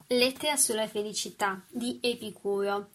Lettera sulla felicità di Epicuro.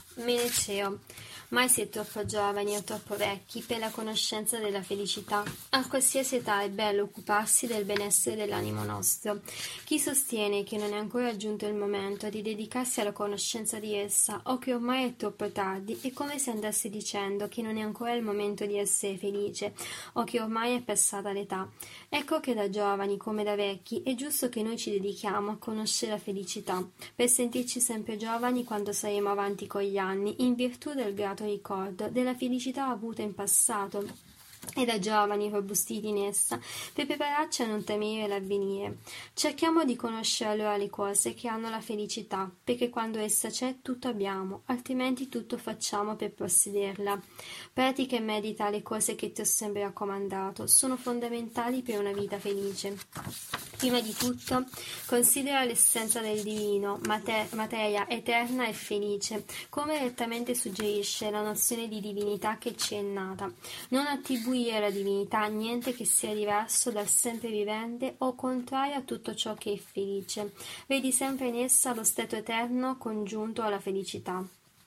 Meneceo. Mai si è troppo giovani o troppo vecchi per la conoscenza della felicità. A qualsiasi età è bello occuparsi del benessere dell'animo nostro. Chi sostiene che non è ancora giunto il momento di dedicarsi alla conoscenza di essa o che ormai è troppo tardi è come se andasse dicendo che non è ancora il momento di essere felice o che ormai è passata l'età. Ecco che da giovani come da vecchi è giusto che noi ci dedichiamo a conoscere la felicità per sentirci sempre giovani quando saremo avanti con gli anni in virtù del grato ricordo della felicità avuta in passato e da giovani robustiti in essa per prepararci a non temere l'avvenire. Cerchiamo di conoscere allora le cose che hanno la felicità, perché quando essa c'è tutto abbiamo, altrimenti tutto facciamo per possederla. Pratica e medita le cose che ti ho sempre raccomandato, sono fondamentali per una vita felice. Prima di tutto, considera l'essenza del divino, materia eterna e felice, come rettamente suggerisce la nozione di divinità che ci è nata. Non attribuire alla divinità niente che sia diverso dal sempre vivente o contrario a tutto ciò che è felice. Vedi sempre in essa lo stato eterno congiunto alla felicità.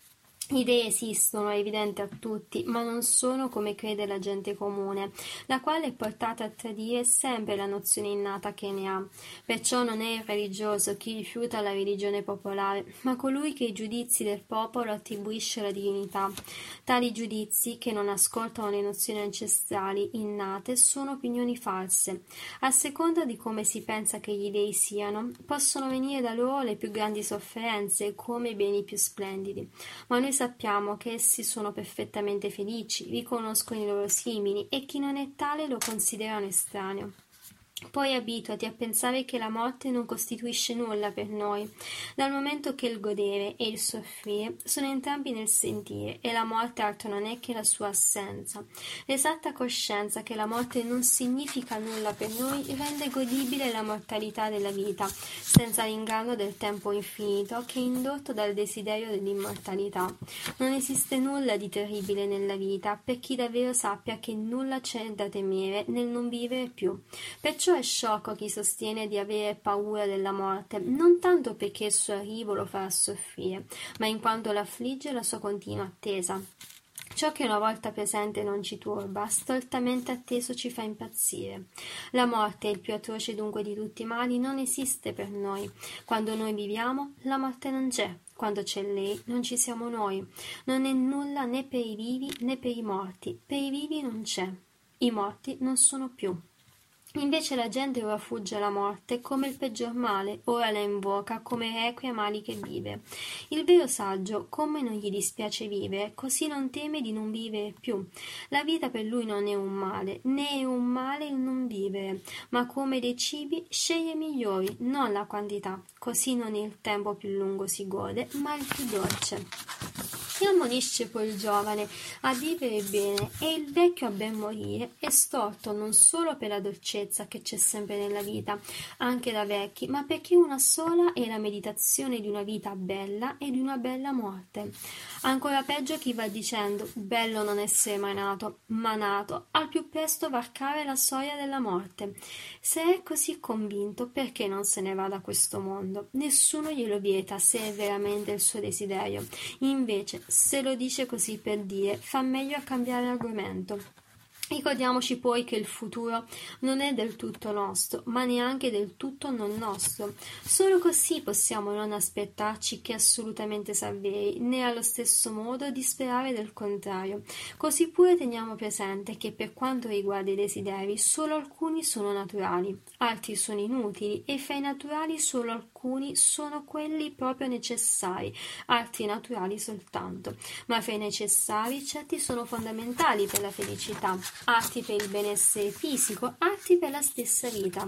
Idee esistono, è evidente a tutti, ma non sono come crede la gente comune, la quale è portata a tradire sempre la nozione innata che ne ha. Perciò non è il religioso chi rifiuta la religione popolare, ma colui che i giudizi del popolo attribuisce alla divinità. Tali giudizi, che non ascoltano le nozioni ancestrali innate, sono opinioni false. A seconda di come si pensa che gli dei siano, possono venire da loro le più grandi sofferenze come i beni più splendidi. Ma noi sappiamo che essi sono perfettamente felici, riconoscono i loro simili e chi non è tale lo considera un estraneo. Poi abituati a pensare che la morte non costituisce nulla per noi, dal momento che il godere e il soffrire sono entrambi nel sentire e la morte altro non è che la sua assenza. L'esatta coscienza che la morte non significa nulla per noi rende godibile la mortalità della vita, senza l'inganno del tempo infinito che è indotto dal desiderio dell'immortalità. Non esiste nulla di terribile nella vita per chi davvero sappia che nulla c'è da temere nel non vivere più. Perciò è sciocco chi sostiene di avere paura della morte, non tanto perché il suo arrivo lo farà soffrire, ma in quanto l'affligge la sua continua attesa. Ciò che una volta presente non ci turba, stoltamente atteso ci fa impazzire. La morte, il più atroce dunque di tutti i mali, non esiste per noi. Quando noi viviamo, la morte non c'è. Quando c'è lei, non ci siamo noi. Non è nulla né per i vivi né per i morti. Per i vivi non c'è. I morti non sono più. Invece la gente ora fugge la morte come il peggior male, ora la invoca come requiem mali che vive. Il vero saggio, come non gli dispiace vivere, così non teme di non vivere più. La vita per lui non è un male, né è un male il non vivere, ma come dei cibi sceglie i migliori, non la quantità, così non il tempo più lungo si gode, ma il più dolce. Chi ammonisce poi il giovane a vivere bene e il vecchio a ben morire è storto non solo per la dolcezza che c'è sempre nella vita, anche da vecchi, ma perché una sola è la meditazione di una vita bella e di una bella morte. Ancora peggio chi va dicendo bello non essere mai nato, ma nato, al più presto varcare la soglia della morte. Se è così convinto, perché non se ne va da questo mondo? Nessuno glielo vieta se è veramente il suo desiderio. Invece, se lo dice così per dire, fa meglio a cambiare argomento. Ricordiamoci poi che il futuro non è del tutto nostro, ma neanche del tutto non nostro. Solo così possiamo non aspettarci che assolutamente s'avveri, né allo stesso modo di sperare del contrario. Così pure teniamo presente che per quanto riguarda i desideri, solo alcuni sono naturali, altri sono inutili e fra i naturali solo alcuni sono quelli proprio necessari, altri naturali soltanto. Ma fra i necessari certi sono fondamentali per la felicità, altri per il benessere fisico, altri per la stessa vita.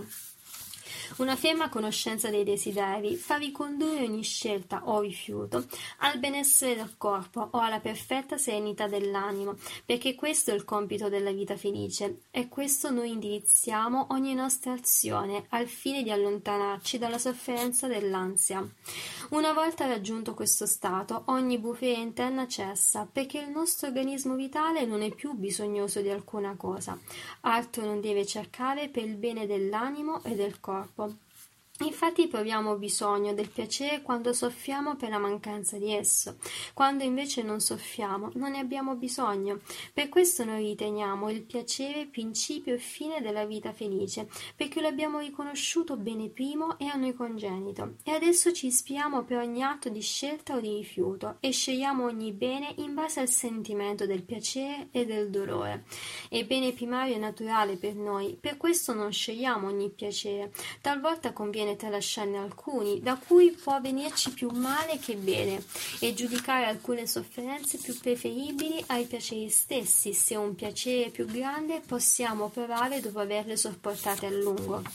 Una ferma conoscenza dei desideri fa ricondurre ogni scelta o rifiuto al benessere del corpo o alla perfetta serenità dell'animo, perché questo è il compito della vita felice e questo noi indirizziamo ogni nostra azione al fine di allontanarci dalla sofferenza dell'ansia. Una volta raggiunto questo stato, ogni bufera interna cessa, perché il nostro organismo vitale non è più bisognoso di alcuna cosa, altro non deve cercare per il bene dell'animo e del corpo. Infatti proviamo bisogno del piacere quando soffriamo per la mancanza di esso, quando invece non soffriamo, non ne abbiamo bisogno. Per questo noi riteniamo il piacere principio e fine della vita felice, perché lo abbiamo riconosciuto bene primo e a noi congenito. E adesso ci ispiriamo per ogni atto di scelta o di rifiuto e scegliamo ogni bene in base al sentimento del piacere e del dolore. È bene primario e naturale per noi, per questo non scegliamo ogni piacere. Talvolta conviene tralasciarne alcuni, da cui può venirci più male che bene, e giudicare alcune sofferenze più preferibili ai piaceri stessi, se un piacere più grande possiamo provare dopo averle sopportate a lungo.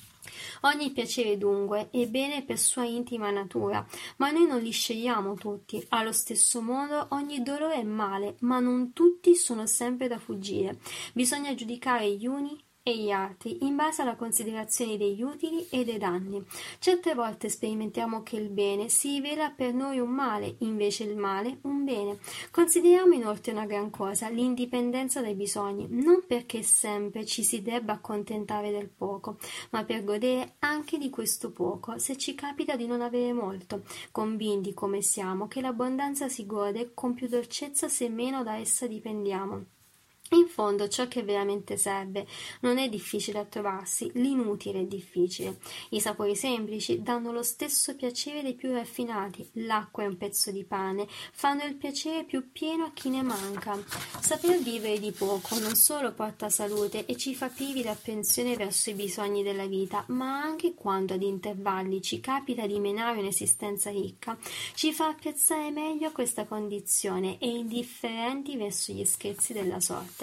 Ogni piacere dunque è bene per sua intima natura, ma noi non li scegliamo tutti. Allo stesso modo ogni dolore è male, ma non tutti sono sempre da fuggire. Bisogna giudicare gli uni e gli altri in base alla considerazione degli utili e dei danni. Certe volte sperimentiamo che il bene si rivela per noi un male, invece il male un bene. Consideriamo inoltre una gran cosa, l'indipendenza dai bisogni, non perché sempre ci si debba accontentare del poco, ma per godere anche di questo poco, se ci capita di non avere molto, convinti come siamo che l'abbondanza si gode con più dolcezza se meno da essa dipendiamo. In fondo ciò che veramente serve non è difficile da trovarsi, l'inutile è difficile. I sapori semplici danno lo stesso piacere dei più raffinati, l'acqua e un pezzo di pane fanno il piacere più pieno a chi ne manca. Saper vivere di poco non solo porta salute e ci fa privi d'attenzione verso i bisogni della vita, ma anche quando ad intervalli ci capita di menare un'esistenza ricca, ci fa apprezzare meglio questa condizione e indifferenti verso gli scherzi della sorte.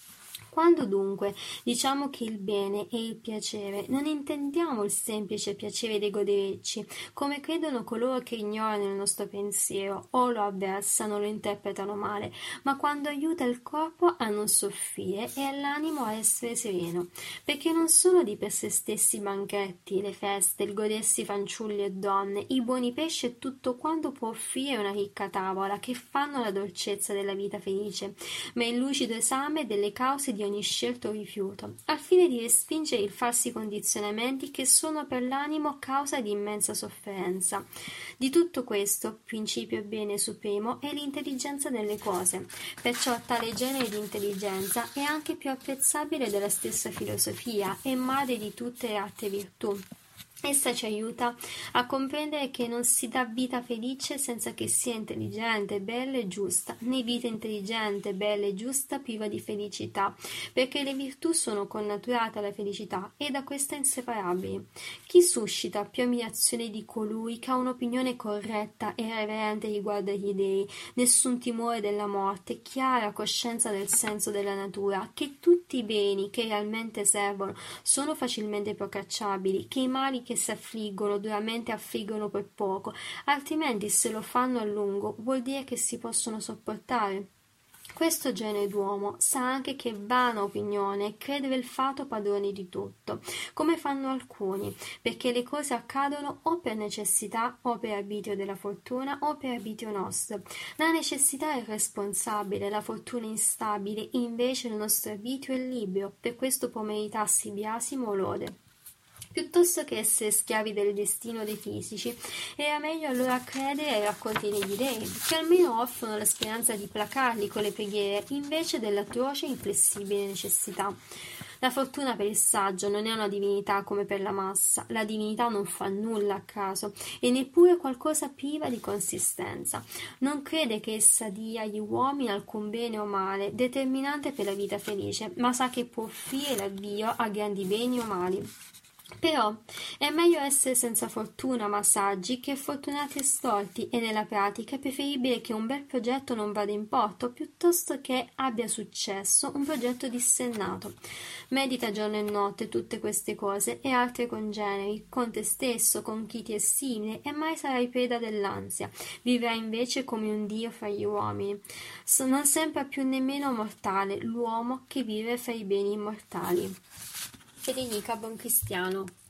Quando dunque diciamo che il bene è il piacere, non intendiamo il semplice piacere dei goderci, come credono coloro che ignorano il nostro pensiero o lo avversano, lo interpretano male, ma quando aiuta il corpo a non soffrire e l'animo a essere sereno, perché non sono di per sé stessi i banchetti, le feste, il godersi fanciulli e donne, i buoni pesci e tutto quanto può offrire una ricca tavola che fanno la dolcezza della vita felice, ma il lucido esame delle cause di ogni scelto o rifiuto, al fine di respingere i falsi condizionamenti che sono per l'animo causa di immensa sofferenza. Di tutto questo, principio e bene supremo è l'intelligenza delle cose, perciò tale genere di intelligenza è anche più apprezzabile della stessa filosofia e madre di tutte le altre virtù. Essa ci aiuta a comprendere che non si dà vita felice senza che sia intelligente, bella e giusta, né vita intelligente, bella e giusta priva di felicità, perché le virtù sono connaturate alla felicità e da questa inseparabili. Chi suscita più ammirazione di colui che ha un'opinione corretta e reverente riguardo agli dei, nessun timore della morte, chiara coscienza del senso della natura, che tutti i beni che realmente servono sono facilmente procacciabili, che i mali che si affliggono duramente affliggono per poco, altrimenti se lo fanno a lungo vuol dire che si possono sopportare. Questo genere d'uomo sa anche che è vana opinione crede del fato padroni di tutto, come fanno alcuni, perché le cose accadono o per necessità o per arbitrio della fortuna o per arbitrio nostro. La necessità è responsabile, la fortuna è instabile, invece il nostro arbitrio è libero, per questo può meritarsi biasimo o lode. Piuttosto che essere schiavi del destino dei fisici, era meglio allora credere ai racconti degli dei, che almeno offrono la speranza di placarli con le preghiere, invece dell'atroce e inflessibile necessità. La fortuna per il saggio non è una divinità come per la massa, la divinità non fa nulla a caso e neppure qualcosa priva di consistenza. Non crede che essa dia agli uomini alcun bene o male, determinante per la vita felice, ma sa che può offrire l'avvio a grandi beni o mali. Però è meglio essere senza fortuna ma saggi che fortunati e stolti, e nella pratica è preferibile che un bel progetto non vada in porto piuttosto che abbia successo un progetto dissennato. Medita giorno e notte tutte queste cose e altre congeneri, con te stesso, con chi ti è simile, e mai sarai preda dell'ansia. Vivrai invece come un dio fra gli uomini. Non sembra più nemmeno mortale l'uomo che vive fra i beni immortali. Federica Boncristiano.